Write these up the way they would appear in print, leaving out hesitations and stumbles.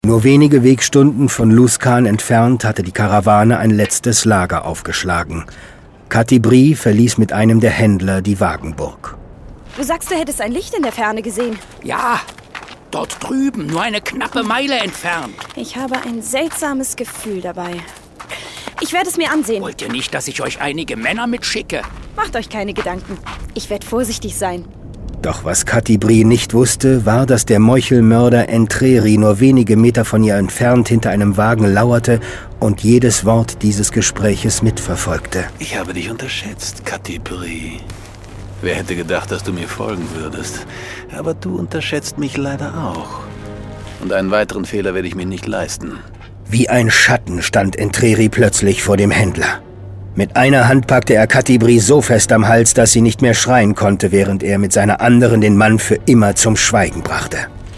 Nur wenige Wegstunden von Luskan entfernt hatte die Karawane ein letztes Lager aufgeschlagen. Catti-brie verließ mit einem der Händler die Wagenburg. Du sagst, du hättest ein Licht in der Ferne gesehen. Ja, dort drüben, nur eine knappe Meile entfernt. Ich habe ein seltsames Gefühl dabei. Ich werde es mir ansehen. Wollt ihr nicht, dass ich euch einige Männer mitschicke? Macht euch keine Gedanken. Ich werde vorsichtig sein. Doch was Catti-brie nicht wusste, war, dass der Meuchelmörder Entreri nur wenige Meter von ihr entfernt hinter einem Wagen lauerte und jedes Wort dieses Gespräches mitverfolgte. Ich habe dich unterschätzt, Catti-brie. Wer hätte gedacht, dass du mir folgen würdest? Aber du unterschätzt mich leider auch. Und einen weiteren Fehler werde ich mir nicht leisten. Wie ein Schatten stand Entreri plötzlich vor dem Händler. Mit einer Hand packte er Catti-brie so fest am Hals, dass sie nicht mehr schreien konnte, während er mit seiner anderen den Mann für immer zum Schweigen brachte.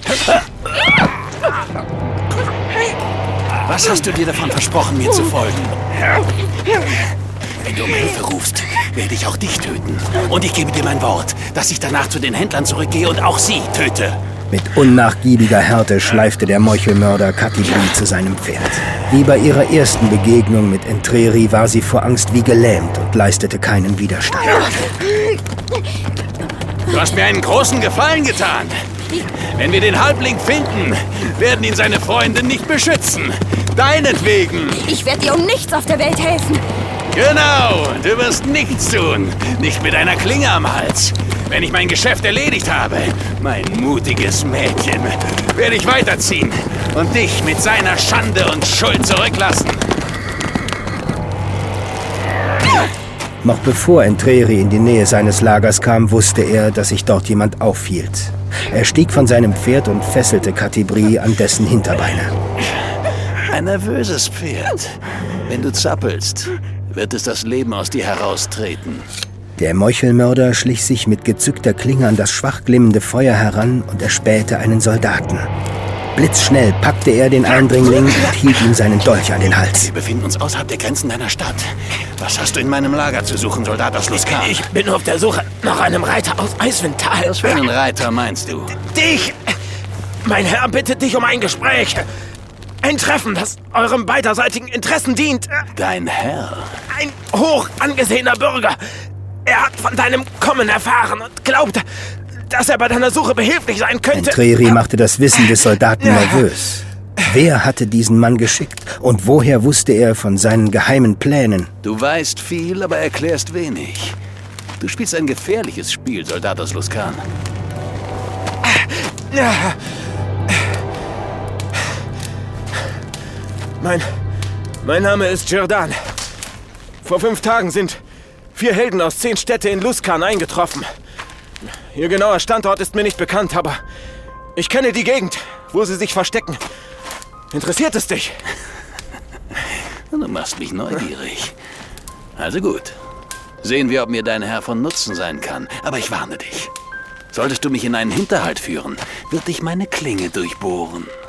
Was hast du dir davon versprochen, mir zu folgen? Wenn du um Hilfe rufst, werde ich auch dich töten. Und ich gebe dir mein Wort, dass ich danach zu den Händlern zurückgehe und auch sie töte. Mit unnachgiebiger Härte schleifte der Meuchelmörder Catti-brie zu seinem Pferd. Wie bei ihrer ersten Begegnung mit Entreri war sie vor Angst wie gelähmt und leistete keinen Widerstand. Du hast mir einen großen Gefallen getan. Wenn wir den Halbling finden, werden ihn seine Freunde nicht beschützen. Deinetwegen. Ich werde dir um nichts auf der Welt helfen. Genau, du wirst nichts tun. Nicht mit einer Klinge am Hals. Wenn ich mein Geschäft erledigt habe, mein mutiges Mädchen, werde ich weiterziehen und dich mit seiner Schande und Schuld zurücklassen. Noch bevor Entreri in die Nähe seines Lagers kam, wusste er, dass sich dort jemand aufhielt. Er stieg von seinem Pferd und fesselte Catti-brie an dessen Hinterbeine. Ein nervöses Pferd. Wenn du zappelst, wird es das Leben aus dir heraustreten. Der Meuchelmörder schlich sich mit gezückter Klinge an das schwach glimmende Feuer heran und erspähte einen Soldaten. Blitzschnell packte er den Eindringling und hielt ihm seinen Dolch an den Hals. Wir befinden uns außerhalb der Grenzen deiner Stadt. Was hast du in meinem Lager zu suchen, Soldat aus Luskan? Ich bin auf der Suche nach einem Reiter aus Eiswindtal. Was für einen Reiter meinst du? Dich! Mein Herr bittet dich um ein Gespräch. Ein Treffen, das eurem beiderseitigen Interessen dient. Dein Herr? Ein hoch angesehener Bürger. Er hat von deinem Kommen erfahren und glaubt, dass er bei deiner Suche behilflich sein könnte. Entreri machte das Wissen des Soldaten nervös. Wer hatte diesen Mann geschickt? Und woher wusste er von seinen geheimen Plänen? Du weißt viel, aber erklärst wenig. Du spielst ein gefährliches Spiel, Soldat aus Luskan. Mein Name ist Jirdan. Vor 5 Tagen sind 4 Helden aus 10 Städte in Luskan eingetroffen. Ihr genauer Standort ist mir nicht bekannt, aber ich kenne die Gegend, wo sie sich verstecken. Interessiert es dich? Du machst mich neugierig. Also gut. Sehen wir, ob mir dein Herr von Nutzen sein kann. Aber ich warne dich. Solltest du mich in einen Hinterhalt führen, wird dich meine Klinge durchbohren.